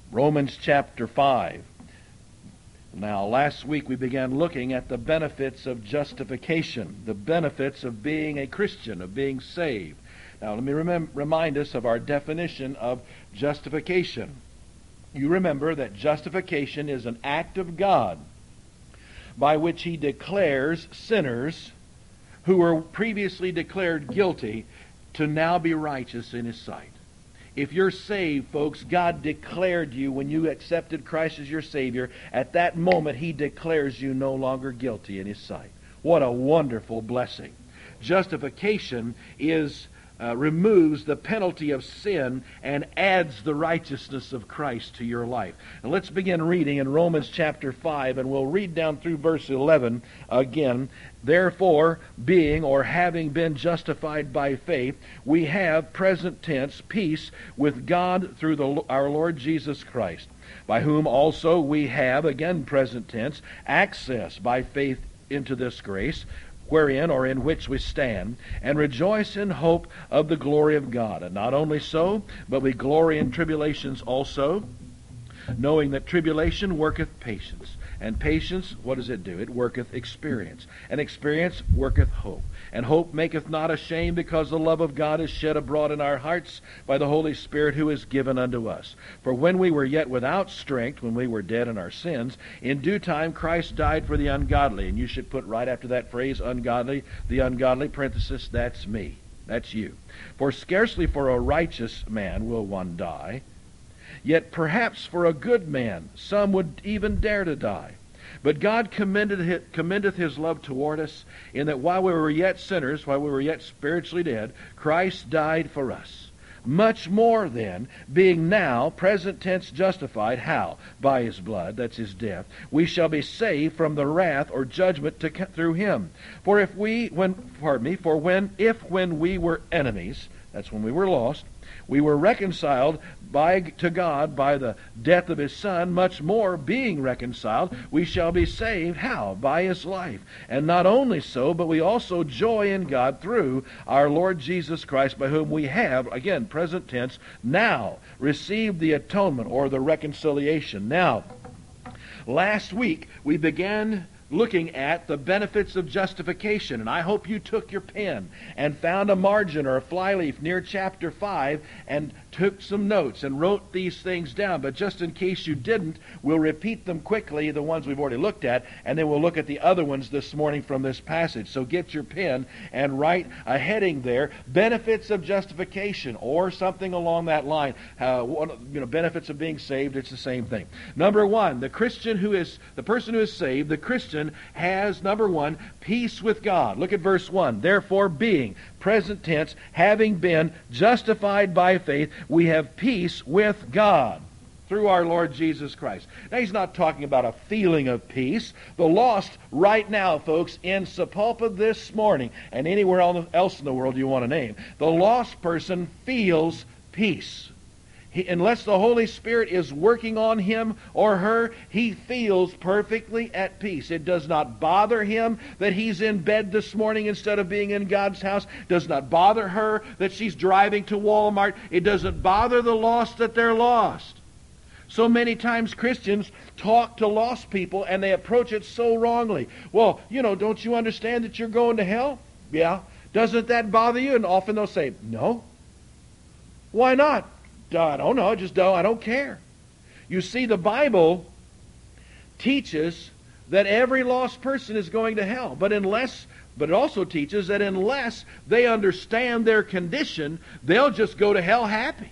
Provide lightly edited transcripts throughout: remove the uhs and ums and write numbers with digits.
Romans chapter 5. Now, last week we began looking at the benefits of justification, the benefits of being a Christian, of being saved. Now, let me remind us of our definition of justification. You remember that justification is an act of God by which He declares sinners who were previously declared guilty to now be righteous in His sight. If you're saved, folks, God declared you when you accepted Christ as your Savior. At that moment, He declares you no longer guilty in His sight. What a wonderful blessing. Justification removes the penalty of sin and adds the righteousness of Christ to your life. And let's begin reading in Romans chapter 5, and we'll read down through verse 11 again. Therefore, being or having been justified by faith, we have, present tense, peace with God through our Lord Jesus Christ, by whom also we have, again present tense, access by faith into this grace, wherein or in which we stand, and rejoice in hope of the glory of God. And not only so, but we glory in tribulations also, knowing that tribulation worketh patience. And patience, what does it do? It worketh experience. And experience worketh hope. And hope maketh not ashamed, because the love of God is shed abroad in our hearts by the Holy Spirit who is given unto us. For when we were yet without strength, when we were dead in our sins, in due time Christ died for the ungodly. And you should put right after that phrase, ungodly, the ungodly, parenthesis, that's me. That's you. For scarcely for a righteous man will one die, yet perhaps for a good man some would even dare to die. But God commendeth His love toward us, in that while we were yet sinners, while we were yet spiritually dead, Christ died for us. Much more then, being now, present tense, justified, how? By His blood, that's His death, we shall be saved from the wrath or judgment through Him. For if when we were enemies, that's when we were lost, we were reconciled to God by the death of His Son, much more, being reconciled, we shall be saved. How? By His life. And not only so, but we also joy in God through our Lord Jesus Christ, by whom we have, again, present tense, now received the atonement or the reconciliation. Now, last week we began looking at the benefits of justification. And I hope you took your pen and found a margin or a flyleaf near chapter 5 and took some notes and wrote these things down. But just in case you didn't, we'll repeat them quickly, the ones we've already looked at, and then we'll look at the other ones this morning from this passage. So get your pen and write a heading there, benefits of justification, or something along that line. Benefits of being saved, it's the same thing. Number one, the person who is saved, the Christian, has, number one, peace with God. Look at verse 1. Therefore, being, present tense, having been justified by faith, we have peace with God through our Lord Jesus Christ. Now, he's not talking about a feeling of peace. The lost right now, folks, in Sapulpa this morning, and anywhere else in the world you want to name, the lost person feels peace. Unless the Holy Spirit is working on him or her, he feels perfectly at peace. It does not bother him that he's in bed this morning instead of being in God's house. It does not bother her that she's driving to Walmart. It doesn't bother the lost that they're lost. So many times Christians talk to lost people and they approach it so wrongly. Well, don't you understand that you're going to hell? Yeah. Doesn't that bother you? And often they'll say, no. Why not? I don't know, I don't care. You see, the Bible teaches that every lost person is going to hell. But it also teaches that unless they understand their condition, they'll just go to hell happy.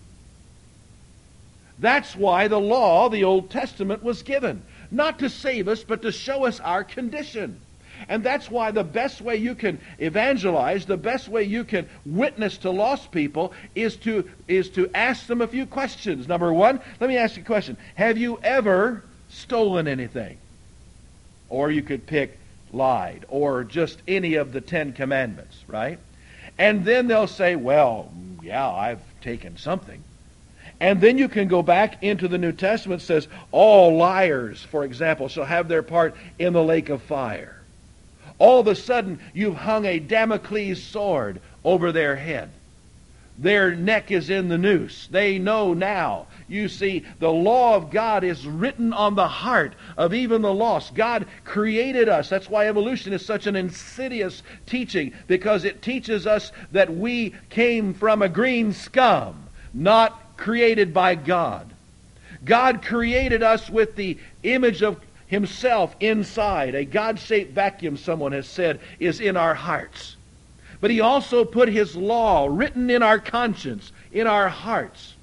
That's why the law, the Old Testament, was given. Not to save us, but to show us our condition. And that's why the best way you can evangelize, the best way you can witness to lost people is to ask them a few questions. Number one, let me ask you a question. Have you ever stolen anything? Or you could pick lied, or just any of the 10 Commandments, right? And then they'll say, well, yeah, I've taken something. And then you can go back into the New Testament. It says, all liars, for example, shall have their part in the lake of fire. All of a sudden, you've hung a Damocles sword over their head. Their neck is in the noose. They know now You see, the law of God is written on the heart of even the lost. God created us. That's why evolution is such an insidious teaching, because it teaches us that we came from a green scum, not created by God. God created us with the image of Himself inside. A God-shaped vacuum, someone has said, is in our hearts. But He also put His law written in our conscience, in our hearts.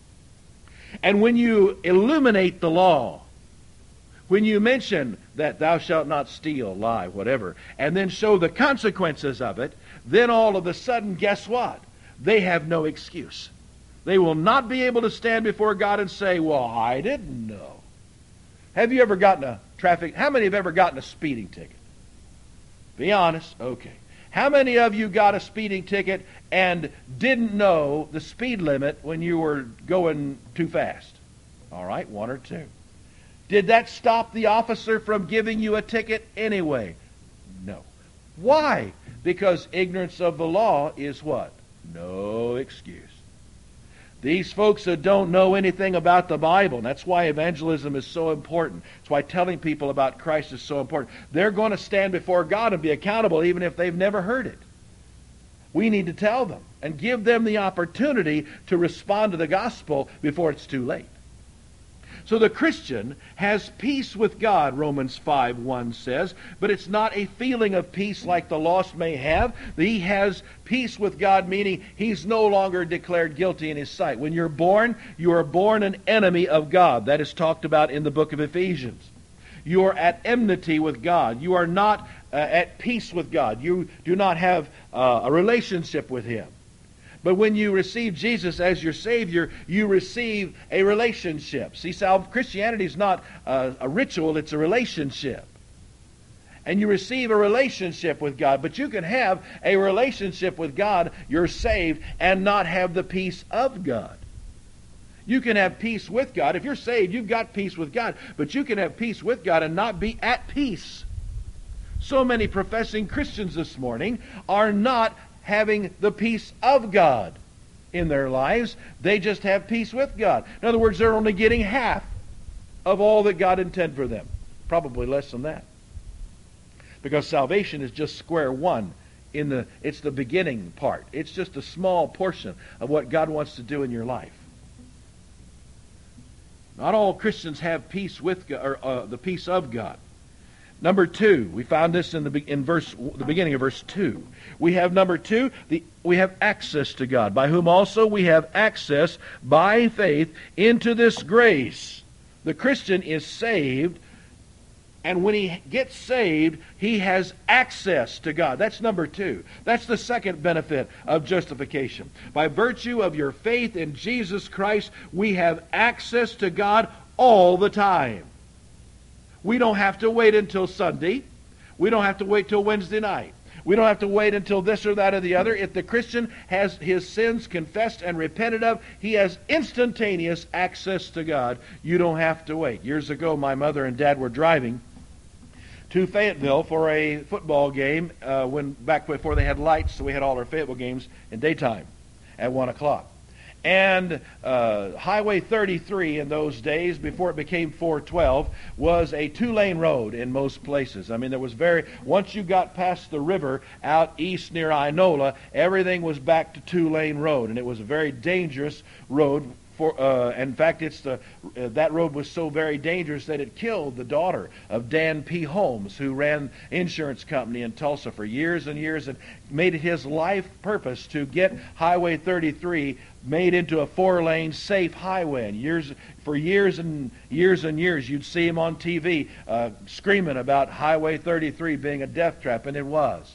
And when you illuminate the law, when you mention that thou shalt not steal, lie, whatever, and then show the consequences of it, then all of a sudden, guess what? They have no excuse. They will not be able to stand before God and say, well, I didn't know. Have you ever gotten a traffic? How many have ever gotten a speeding ticket? Be honest. Okay. How many of you got a speeding ticket and didn't know the speed limit when you were going too fast? All right, one or two. Did that stop the officer from giving you a ticket anyway? No. Why? Because ignorance of the law is what? No excuse. These folks that don't know anything about the Bible, and that's why evangelism is so important. That's why telling people about Christ is so important. They're going to stand before God and be accountable even if they've never heard it. We need to tell them and give them the opportunity to respond to the gospel before it's too late. So the Christian has peace with God, Romans 5:1 says, but it's not a feeling of peace like the lost may have. He has peace with God, meaning he's no longer declared guilty in His sight. When you're born, you are born an enemy of God. That is talked about in the book of Ephesians. You are at enmity with God. You are not at peace with God. You do not have a relationship with Him. But when you receive Jesus as your Savior, you receive a relationship. See, Christianity is not a ritual, it's a relationship. And you receive a relationship with God. But you can have a relationship with God, you're saved, and not have the peace of God. You can have peace with God. If you're saved, you've got peace with God. But you can have peace with God and not be at peace. So many professing Christians this morning are not having the peace of God in their lives. They just have peace with God. In other words, they're only getting half of all that God intended for them. Probably less than that. Because salvation is just square one. It's the beginning part. It's just a small portion of what God wants to do in your life. Not all Christians have peace with God, or the peace of God. Number two, we found this in the beginning of verse 2. We have number 2, we have access to God, by whom also we have access by faith into this grace. The Christian is saved, and when he gets saved, he has access to God. That's number 2. That's the second benefit of justification. By virtue of your faith in Jesus Christ, we have access to God all the time. We don't have to wait until Sunday. We don't have to wait till Wednesday night. We don't have to wait until this or that or the other. If the Christian has his sins confessed and repented of, he has instantaneous access to God. You don't have to wait. Years ago, my mother and dad were driving to Fayetteville for a football game back before they had lights, so we had all our Fayetteville games in daytime at 1 o'clock. And Highway 33 in those days, before it became 412, was a 2-lane road in most places. I mean, once you got past the river out east near Inola, everything was back to 2-lane road, and it was a very dangerous road. In fact, that road was so very dangerous that it killed the daughter of Dan P. Holmes, who ran insurance company in Tulsa for years and years, and made it his life purpose to get Highway 33 made into a 4-lane safe highway. And for years and years and years, you'd see him on TV screaming about Highway 33 being a death trap, and it was.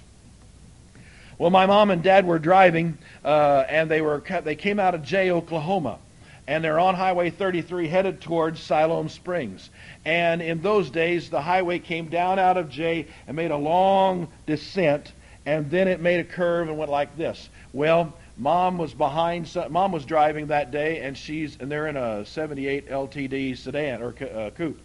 Well, my mom and dad were driving, and they came out of Jay, Oklahoma. And they're on Highway 33 headed towards Siloam Springs. And in those days, the highway came down out of Jay and made a long descent, and then it made a curve and went like this. Well, Mom was driving that day, and they're in a 78 LTD sedan or coupe.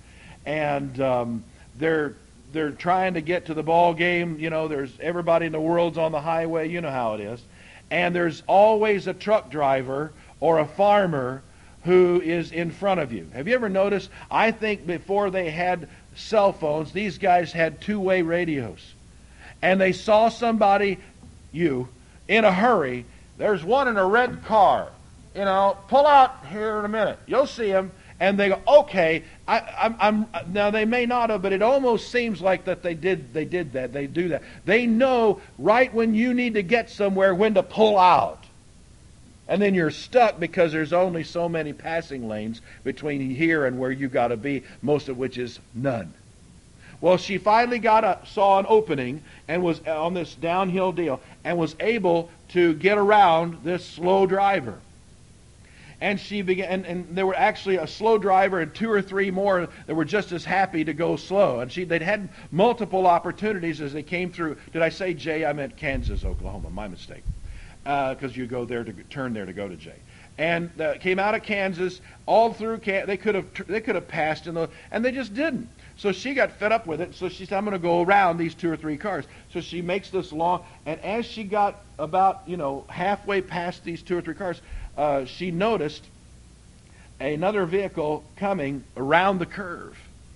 And they're trying to get to the ball game. You know, there's everybody in the world's on the highway. You know how it is. And there's always a truck driver or a farmer who is in front of you. Have you ever noticed, I think before they had cell phones, these guys had two-way radios. And they saw somebody, you, in a hurry. There's one in a red car. Pull out here in a minute. You'll see him. And they go, okay. I'm now they may not have, but it almost seems like that they did that. They do that. They know right when you need to get somewhere when to pull out. And then you're stuck because there's only so many passing lanes between here and where you got to be, most of which is none. Well, she finally saw an opening and was on this downhill deal and was able to get around this slow driver. And she began, and there were actually a slow driver and two or three more that were just as happy to go slow. And they'd had multiple opportunities as they came through. Did I say Jay? I meant Kansas, Oklahoma. My mistake. Because you go there to turn there to go to Jay. And came out of Kansas all through. They could have passed and they just didn't. So she got fed up with it. So she said, "I'm going to go around these two or three cars." So she makes this long, and as she got about halfway past these two or three cars, she noticed another vehicle coming around the curve,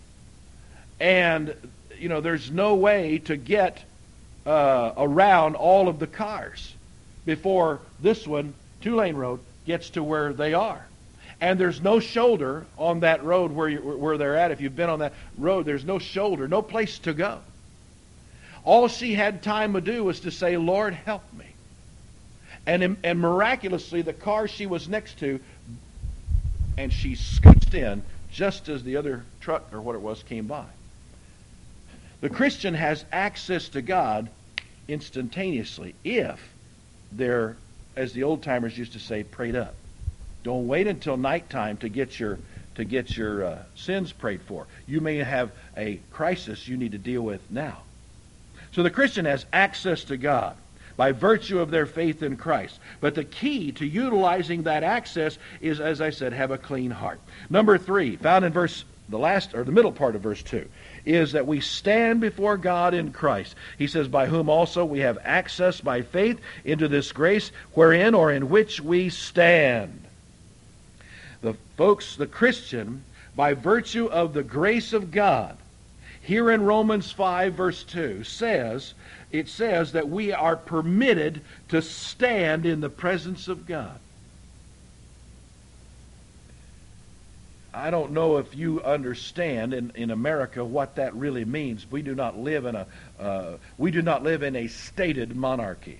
and there's no way to get around all of the cars before this one, two-lane road, gets to where they are. And there's no shoulder on that road where they're at. If you've been on that road, there's no shoulder, no place to go. All she had time to do was to say, "Lord, help me." And miraculously, the car she was next to, and she scooched in just as the other truck or what it was came by. The Christian has access to God instantaneously if they're, as the old-timers used to say, prayed up. Don't wait until nighttime to get your sins prayed for. You may have a crisis you need to deal with now. So the Christian has access to God by virtue of their faith in Christ. But the key to utilizing that access is, as I said, have a clean heart. Number 3, found in the middle part of verse 2, is that we stand before God in Christ. He says, "By whom also we have access by faith into this grace wherein or in which we stand." The Christian, by virtue of the grace of God, here in Romans 5 verse 2, it says that we are permitted to stand in the presence of God. I don't know if you understand in America what that really means. We do not live in a stated monarchy.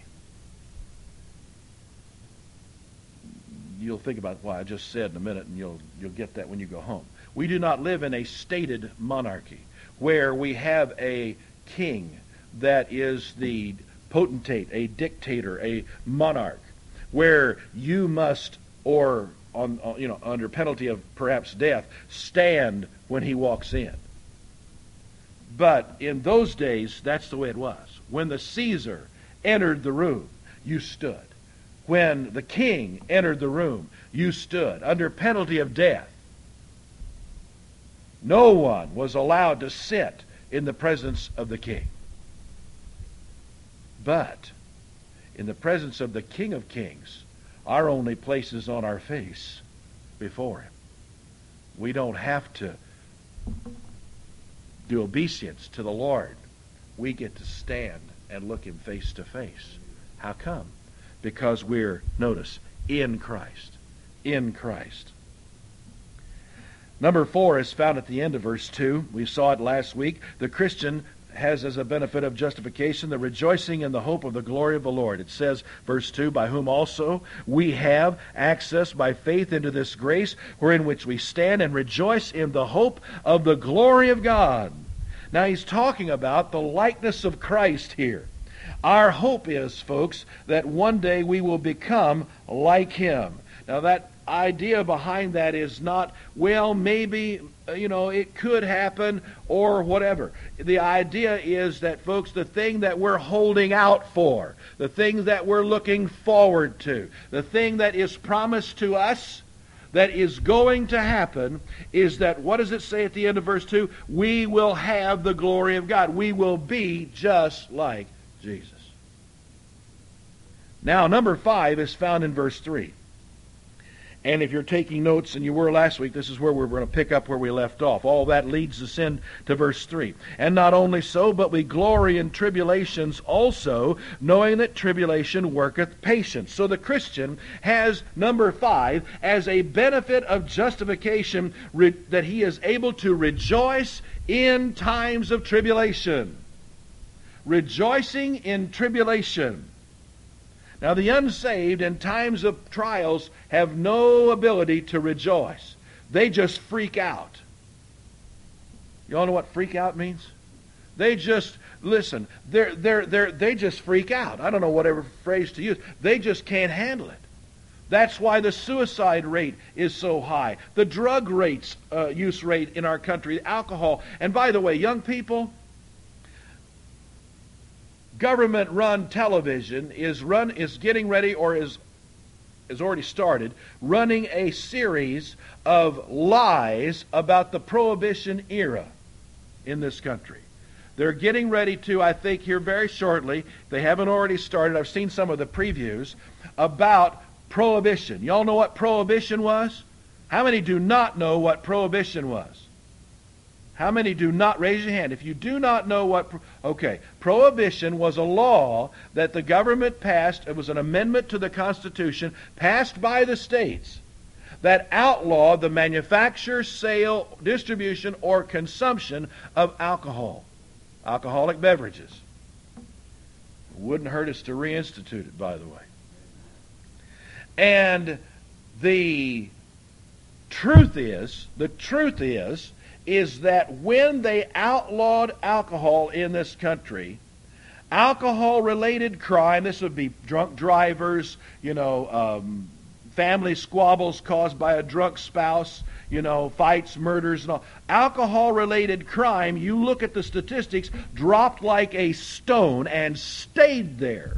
You'll think about what I just said in a minute, and you'll get that when you go home. We do not live in a stated monarchy where we have a king that is the potentate, a dictator, a monarch, where you must, or under penalty of perhaps death, stand when he walks in. But in those days, that's the way it was. When the Caesar entered the room, you stood. When the king entered the room, you stood under penalty of death. No one was allowed to sit in the presence of the king. But in the presence of the King of Kings, our only place is on our face before him. We don't have to do obeisance to the Lord. We get to stand and look him face to face. How come? Because we're, notice, in Christ. In Christ. Number 4 is found at the end of verse 2. We saw it last week. The Christian has as a benefit of justification the rejoicing in the hope of the glory of the Lord. It says, verse 2, "By whom also we have access by faith into this grace, wherein which we stand and rejoice in the hope of the glory of God." Now he's talking about the likeness of Christ here. Our hope is, folks, that one day we will become like him. Now that idea behind that is not, well, maybe, it could happen or whatever. The idea is that, folks, the thing that we're holding out for, the thing that we're looking forward to, the thing that is promised to us, that is going to happen, is that, what does it say at the end of verse 2? We will have the glory of God. We will be just like Jesus. Now, number 5 is found in verse 3. And if you're taking notes, and you were last week, this is where we're going to pick up where we left off. All that leads us into verse 3. And not only so, but we glory in tribulations also, knowing that tribulation worketh patience. So the Christian has, number 5, as a benefit of justification, that he is able to rejoice in times of tribulation. Rejoicing in tribulation. Now, the unsaved in times of trials have no ability to rejoice. They just freak out. You all know what freak out means? They just, listen, they just freak out. I don't know whatever phrase to use. They just can't handle it. That's why the suicide rate is so high. The drug use rate in our country, alcohol. And by the way, young people, government-run television is getting ready, or is already started, running a series of lies about the Prohibition era in this country. They're getting ready to, I think, here very shortly, they haven't already started, I've seen some of the previews, about Prohibition. Y'all know what Prohibition was? How many do not know what Prohibition was? How many do not? Raise your hand. If you do not know what... Okay. Prohibition was a law that the government passed. It was an amendment to the Constitution passed by the states that outlawed the manufacture, sale, distribution, or consumption of alcohol. Alcoholic beverages. It wouldn't hurt us to reinstitute it, by the way. And the truth is that when they outlawed alcohol in this country, alcohol-related crime, this would be drunk drivers, family squabbles caused by a drunk spouse, fights, murders, and all. Alcohol-related crime, you look at the statistics, dropped like a stone and stayed there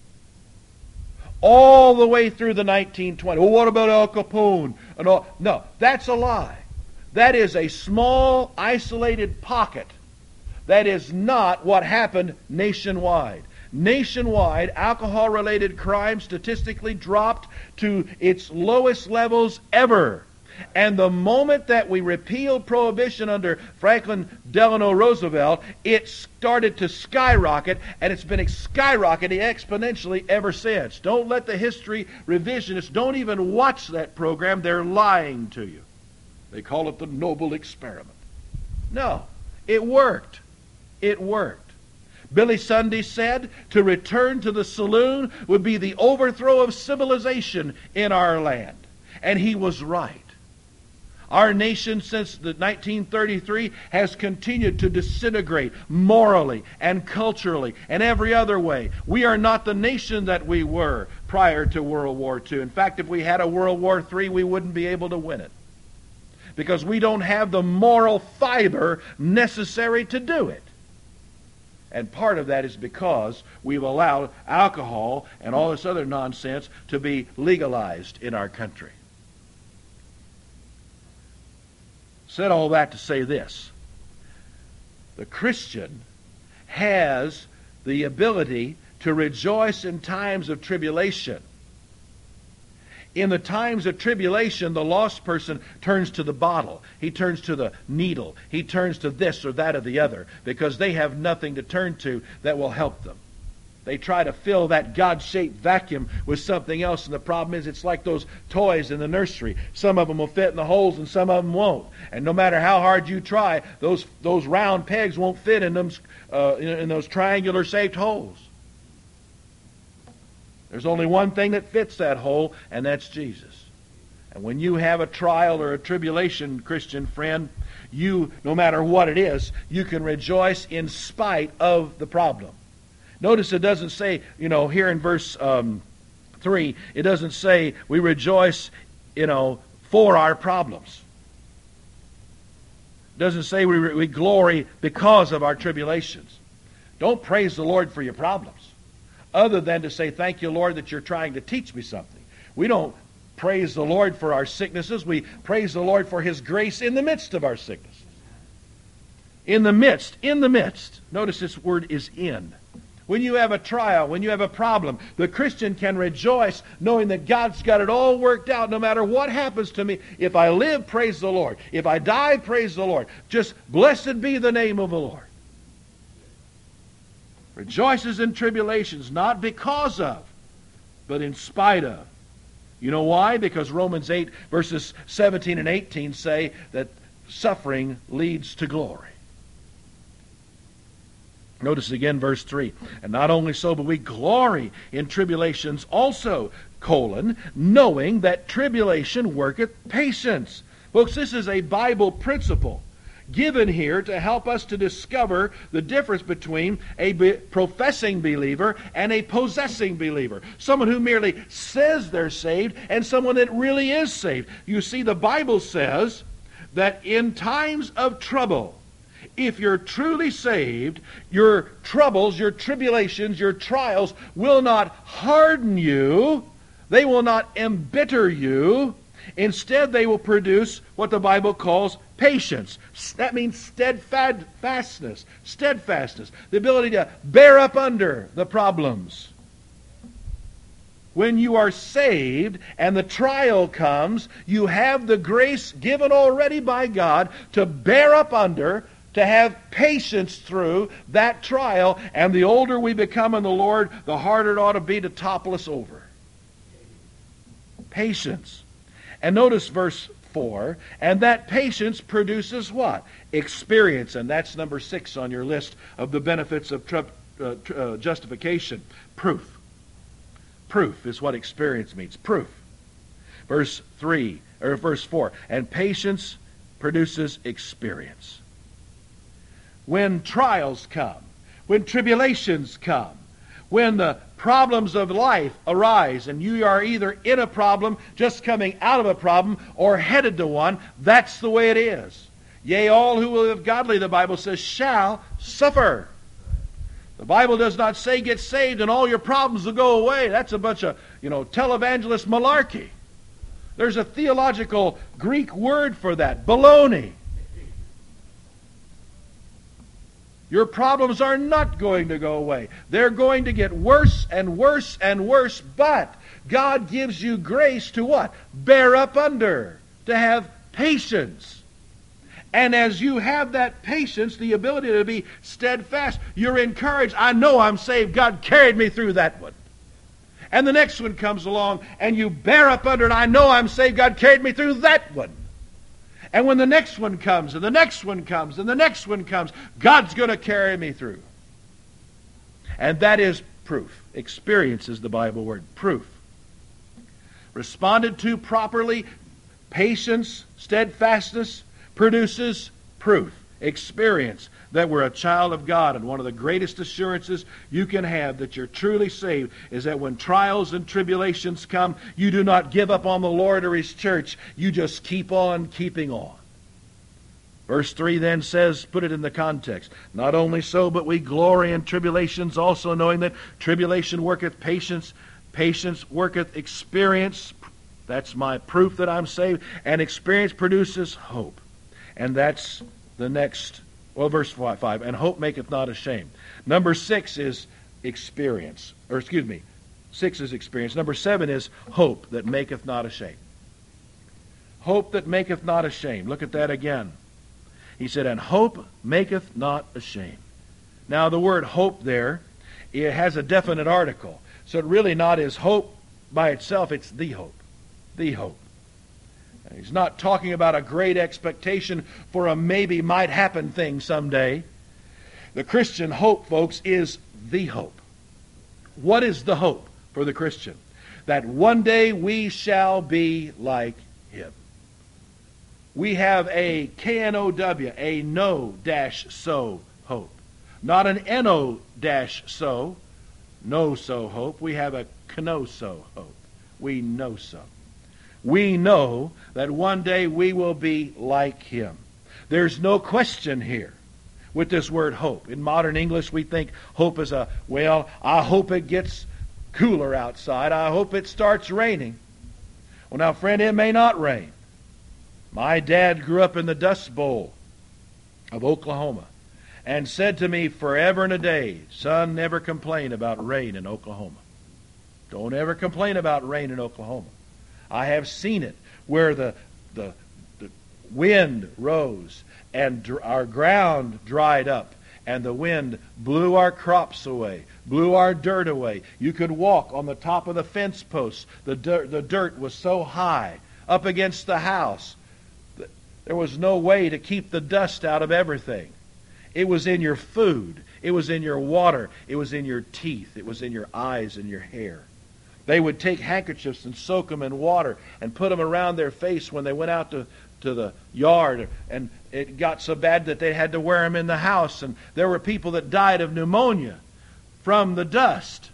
all the way through the 1920s. Well, what about Al Capone? And all? No, that's a lie. That is a small, isolated pocket. That is not what happened nationwide. Nationwide, alcohol-related crime statistically dropped to its lowest levels ever. And the moment that we repealed Prohibition under Franklin Delano Roosevelt, it started to skyrocket, and it's been skyrocketing exponentially ever since. Don't let the history revisionists, don't even watch that program. They're lying to you. They call it the noble experiment. No, it worked. It worked. Billy Sunday said to return to the saloon would be the overthrow of civilization in our land. And he was right. Our nation since the 1933 has continued to disintegrate morally and culturally and every other way. We are not the nation that we were prior to World War II. In fact, if we had a World War III, we wouldn't be able to win it. Because we don't have the moral fiber necessary to do it. And part of that is because we've allowed alcohol and all this other nonsense to be legalized in our country. Said all that to say this. The Christian has the ability to rejoice in times of tribulation. In the times of tribulation, the lost person turns to the bottle. He turns to the needle. He turns to this or that or the other because they have nothing to turn to that will help them. They try to fill that God-shaped vacuum with something else, and the problem is it's like those toys in the nursery. Some of them will fit in the holes and some of them won't. And no matter how hard you try, those round pegs won't fit in them in those triangular-shaped holes. There's only one thing that fits that hole, and that's Jesus. And when you have a trial or a tribulation, Christian friend, you, no matter what it is, you can rejoice in spite of the problem. Notice it doesn't say, here in verse 3, it doesn't say we rejoice, for our problems. It doesn't say we glory because of our tribulations. Don't praise the Lord for your problems, other than to say, thank you, Lord, that you're trying to teach me something. We don't praise the Lord for our sicknesses. We praise the Lord for His grace in the midst of our sicknesses. In the midst. Notice this word is in. when you have a trial, when you have a problem, the Christian can rejoice knowing that God's got it all worked out no matter what happens to me. If I live, praise the Lord. If I die, praise the Lord. Just blessed be the name of the Lord. Rejoices in tribulations, not because of, but in spite of. You know why? Because Romans 8 verses 17 and 18 say that suffering leads to glory. Notice again verse 3. And not only so, but we glory in tribulations also, knowing that tribulation worketh patience. Folks, this is a Bible principle given here to help us to discover the difference between a professing believer and a possessing believer. Someone who merely says they're saved and someone that really is saved. You see, the Bible says that in times of trouble, if you're truly saved, your troubles, your tribulations, your trials will not harden you. They will not embitter you. Instead, they will produce what the Bible calls patience. That means steadfastness. Steadfastness. The ability to bear up under the problems. When you are saved and the trial comes, you have the grace given already by God to bear up under, to have patience through that trial. And the older we become in the Lord, the harder it ought to be to topple us over. Patience. And notice verse 4, and that patience produces what? Experience. And that's number 6 on your list of the benefits of justification. Proof. Proof is what experience means. Proof. Verse 4, and patience produces experience. When trials come, when tribulations come, when the problems of life arise and you are either in a problem, just coming out of a problem, or headed to one, that's the way it is. Yea, all who will live godly, the Bible says, shall suffer. The Bible does not say get saved and all your problems will go away. That's a bunch of, televangelist malarkey. There's a theological Greek word for that, baloney. Your problems are not going to go away. They're going to get worse and worse and worse, but God gives you grace to what? Bear up under, to have patience. And as you have that patience, the ability to be steadfast, you're encouraged. I know I'm saved. God carried me through that one. And the next one comes along, and you bear up under it. I know I'm saved. God carried me through that one. And when the next one comes, and the next one comes, and the next one comes, God's going to carry me through. And that is proof. Experience is the Bible word. Proof. Responded to properly, patience, steadfastness produces proof. Experience that we're a child of God. And one of the greatest assurances you can have that you're truly saved is that when trials and tribulations come, you do not give up on the Lord or His church. You just keep on keeping on. Verse 3 then says, put it in the context, not only so, but we glory in tribulations also, knowing that tribulation worketh patience, patience worketh experience. That's my proof that I'm saved. And experience produces hope. And that's the next, verse 5, and hope maketh not ashamed. Number 6 is experience. 6 is experience. Number 7 is hope that maketh not ashamed. Hope that maketh not ashamed. Look at that again. He said, and hope maketh not ashamed. Now the word hope there, it has a definite article. So it really not is hope by itself, it's the hope. The hope. He's not talking about a great expectation for a maybe might happen thing someday. The Christian hope, folks, is the hope. What is the hope for the Christian? That one day we shall be like Him. We have a K-N-O-W, a no-so hope. Not an N-O-so, no-so hope. We have a kno-so hope. We know so. We know that one day we will be like Him. There's no question here with this word hope. In modern English, we think hope is I hope it gets cooler outside. I hope it starts raining. Well, now, friend, it may not rain. My dad grew up in the Dust Bowl of Oklahoma. and said to me forever and a day, son, never complain about rain in Oklahoma. Don't ever complain about rain in Oklahoma. I have seen it where the wind rose and our ground dried up, and the wind blew our crops away, blew our dirt away. You could walk on the top of the fence posts. The dirt was so high up against the house. There was no way to keep the dust out of everything. It was in your food. It was in your water. It was in your teeth. It was in your eyes and your hair. They would take handkerchiefs and soak them in water and put them around their face when they went out to the yard, and it got so bad that they had to wear them in the house, and there were people that died of pneumonia from the dust.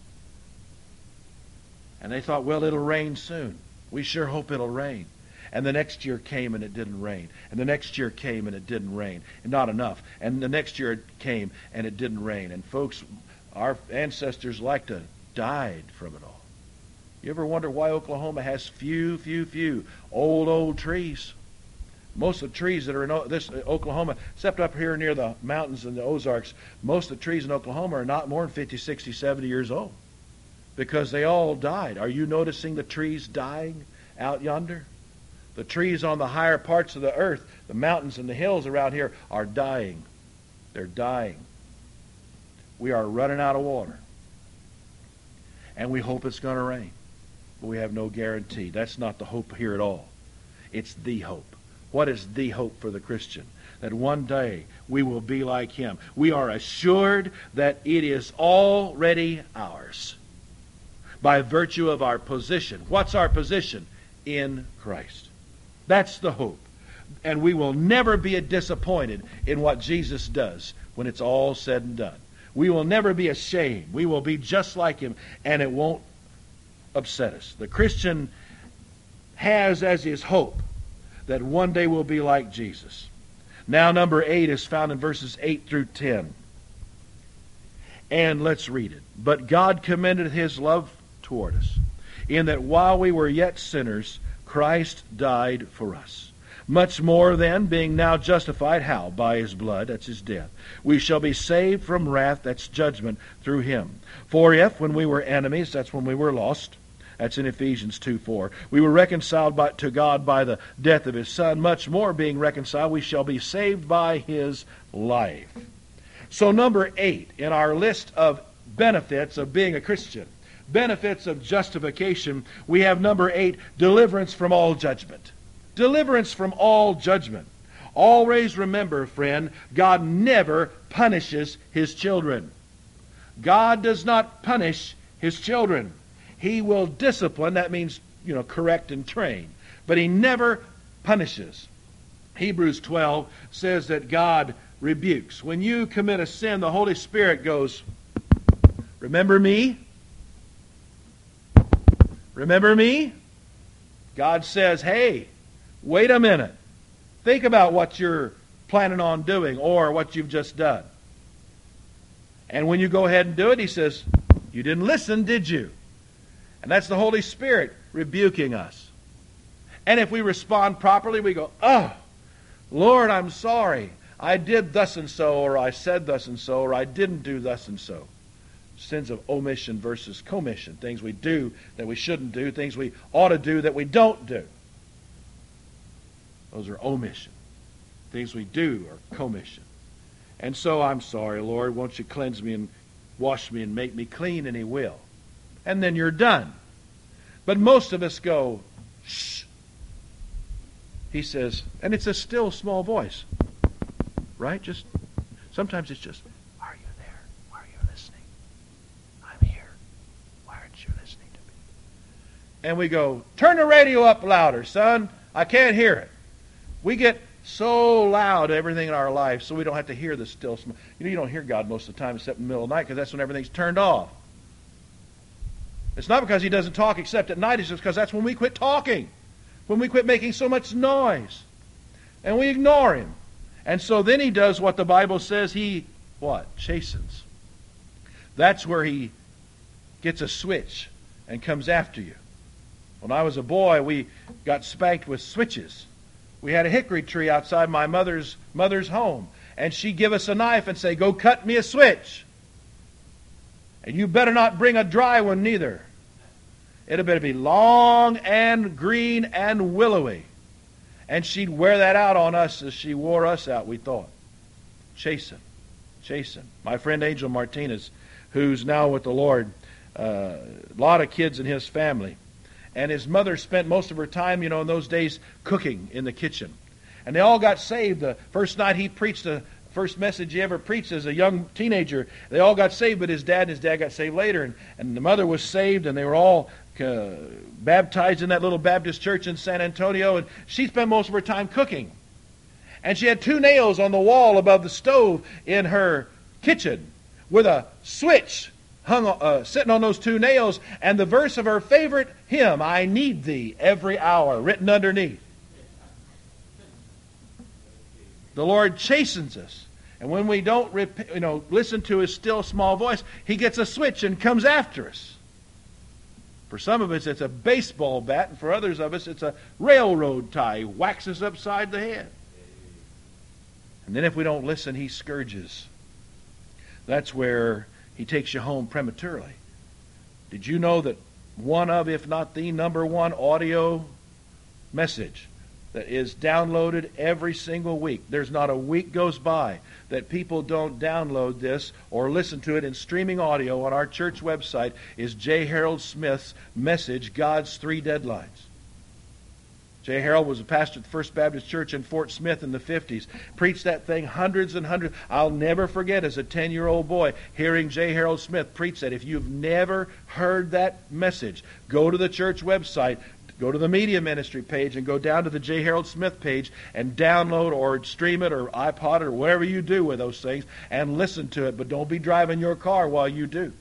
And they thought, well, it'll rain soon. We sure hope it'll rain. And the next year came and it didn't rain. And the next year came and it didn't rain. And not enough. And the next year it came and it didn't rain. And folks, our ancestors like to died from it all. You ever wonder why Oklahoma has few old trees? Most of the trees that are in this Oklahoma, except up here near the mountains and the Ozarks, most of the trees in Oklahoma are not more than 50, 60, 70 years old. Because they all died. Are you noticing the trees dying out yonder? The trees on the higher parts of the earth, the mountains and the hills around here, are dying. They're dying. We are running out of water. And we hope it's going to rain. But we have no guarantee. That's not the hope here at all. It's the hope. What is the hope for the Christian? That one day we will be like Him. We are assured that it is already ours by virtue of our position. What's our position? In Christ. That's the hope. And we will never be disappointed in what Jesus does when it's all said and done. We will never be ashamed. We will be just like Him, and it won't upset us. The Christian has as his hope that one day we'll be like Jesus. Now, number 8 is found in verses 8 through 10. And let's read it. But God commended His love toward us, in that while we were yet sinners, Christ died for us. Much more then, being now justified, how? By His blood, that's His death. We shall be saved from wrath, that's judgment, through Him. For if, when we were enemies, that's when we were lost, that's in Ephesians 2:4, we were reconciled to God by the death of His Son, much more being reconciled, we shall be saved by His life. So number 8 in our list of benefits of being a Christian, benefits of justification, we have number 8, deliverance from all judgment. Deliverance from all judgment. Always remember, friend, God never punishes His children. God does not punish His children. He will discipline, that means, correct and train. But He never punishes. Hebrews 12 says that God rebukes. When you commit a sin, the Holy Spirit goes, remember me? Remember me? God says, hey, wait a minute. Think about what you're planning on doing or what you've just done. And when you go ahead and do it, He says, you didn't listen, did you? And that's the Holy Spirit rebuking us. And if we respond properly, we go, oh, Lord, I'm sorry. I did thus and so, or I said thus and so, or I didn't do thus and so. Sins of omission versus commission. Things we do that we shouldn't do. Things we ought to do that we don't do. Those are omission. Things we do are commission. And so I'm sorry, Lord, won't you cleanse me and wash me and make me clean? And He will. And then you're done. But most of us go, shh. He says, and it's a still small voice. Right? Sometimes it's just, are you there? Are you listening? I'm here. Why aren't you listening to me? And we go, turn the radio up louder, son. I can't hear it. We get so loud everything in our life so we don't have to hear the still small. You don't hear God most of the time except in the middle of the night because that's when everything's turned off. It's not because He doesn't talk except at night. It's just because that's when we quit talking. When we quit making so much noise. And we ignore Him. And so then He does what the Bible says He, what? Chastens. That's where He gets a switch and comes after you. When I was a boy, we got spanked with switches. We had a hickory tree outside my mother's home. and she'd give us a knife and say, "Go cut me a switch. And you better not bring a dry one neither. It better be long and green and willowy." And she'd wear that out on us as she wore us out, we thought. Chasten. My friend Angel Martinez, who's now with the Lord, a lot of kids in his family. And his mother spent most of her time, in those days, cooking in the kitchen. And they all got saved. The first night he preached, the first message he ever preached as a young teenager, they all got saved, but his dad got saved later. And the mother was saved, and they were all baptized in that little Baptist church in San Antonio. And she spent most of her time cooking. And she had 2 nails on the wall above the stove in her kitchen with a switch hung sitting on those 2 nails, and the verse of her favorite hymn, "I Need Thee Every Hour," written underneath. The Lord chastens us, and when we don't listen to His still small voice, He gets a switch and comes after us. For some of us it's a baseball bat, and for others of us it's a railroad tie. He whacks us upside the head. And then if we don't listen, He scourges. That's where He takes you home prematurely. Did you know that one of, if not the number one audio message that is downloaded every single week, there's not a week goes by that people don't download this or listen to it in streaming audio on our church website, is J. Harold Smith's message, God's 3 Deadlines. J. Harold was a pastor at the First Baptist Church in Fort Smith in the 50s. Preached that thing hundreds and hundreds. I'll never forget as a 10-year-old boy hearing J. Harold Smith preach that. If you've never heard that message, go to the church website, go to the media ministry page, and go down to the J. Harold Smith page and download or stream it or iPod it or whatever you do with those things and listen to it. But don't be driving your car while you do,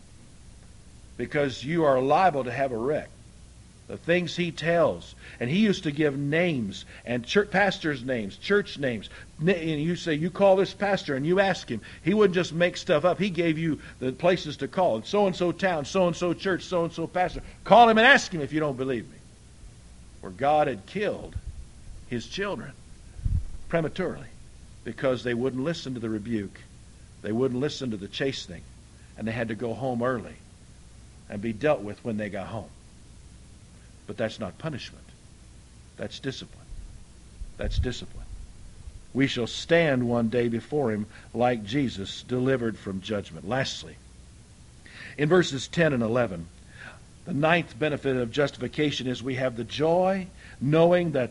because you are liable to have a wreck. The things he tells. And he used to give names, and church pastors' names, church names. And you say, you call this pastor, and you ask him. He wouldn't just make stuff up. He gave you the places to call. So-and-so town, so-and-so church, so-and-so pastor. Call him and ask him if you don't believe me. Where God had killed His children prematurely because they wouldn't listen to the rebuke. They wouldn't listen to the chastening. And they had to go home early and be dealt with when they got home. But that's not punishment. That's discipline. That's discipline. We shall stand one day before Him like Jesus, delivered from judgment. Lastly, in verses 10 and 11, the 9th benefit of justification is we have the joy knowing that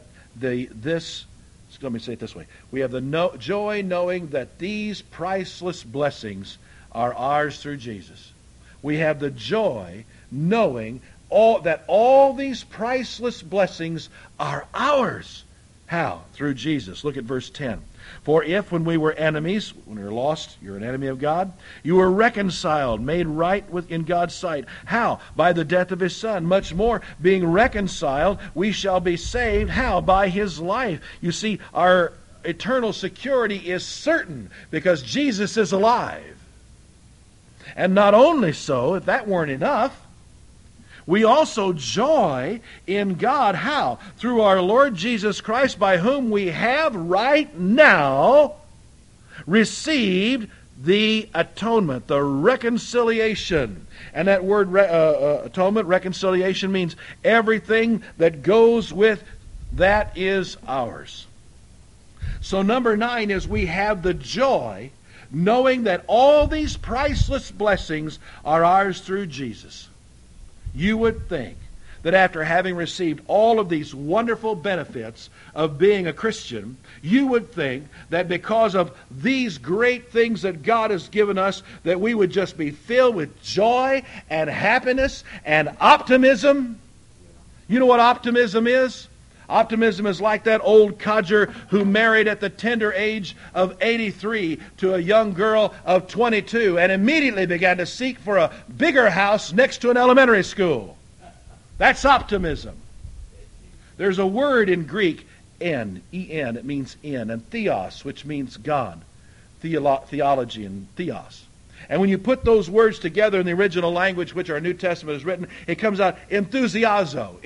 let me say it this way. We have the joy knowing that these priceless blessings are ours through Jesus. We have the joy knowing that all these priceless blessings are ours. How? Through Jesus. Look at verse 10. "For if, when we were enemies," when we were lost, you're an enemy of God, "you were reconciled, made right in God's sight." How? By the death of His Son. Much more, being reconciled, we shall be saved. How? By His life. You see, our eternal security is certain because Jesus is alive. And not only so, if that weren't enough, we also joy in God. How? Through our Lord Jesus Christ, by whom we have right now received the atonement, the reconciliation. And that word atonement, reconciliation, means everything that goes with that is ours. So number 9 is we have the joy knowing that all these priceless blessings are ours through Jesus. You would think that after having received all of these wonderful benefits of being a Christian, you would think that because of these great things that God has given us, that we would just be filled with joy and happiness and optimism. You know what optimism is? Optimism is like that old codger who married at the tender age of 83 to a young girl of 22 and immediately began to seek for a bigger house next to an elementary school. That's optimism. There's a word in Greek, en, E-N, it means in, and theos, which means God. Theology and theos. And when you put those words together in the original language which our New Testament is written, it comes out enthusiasm.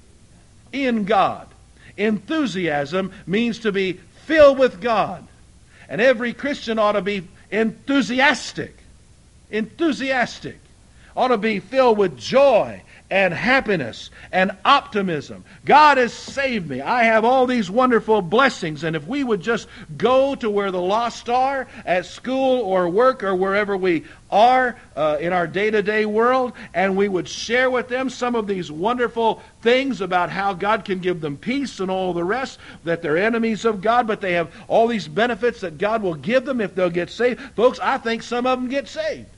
In God. Enthusiasm means to be filled with God. And every Christian ought to be enthusiastic. Enthusiastic. Ought to be filled with joy and happiness and optimism. God has saved me. I have all these wonderful blessings. And if we would just go to where the lost are, at school or work or wherever we are in our day-to-day world, and we would share with them some of these wonderful things about how God can give them peace and all the rest, that they're enemies of God, but they have all these benefits that God will give them if they'll get saved. Folks, I think some of them get saved.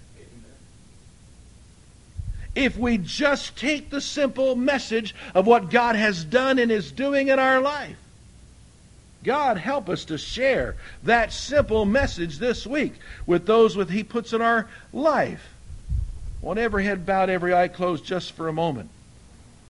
If we just take the simple message of what God has done and is doing in our life. God help us to share that simple message this week with those He puts in our life. I want every head bowed, every eye closed just for a moment.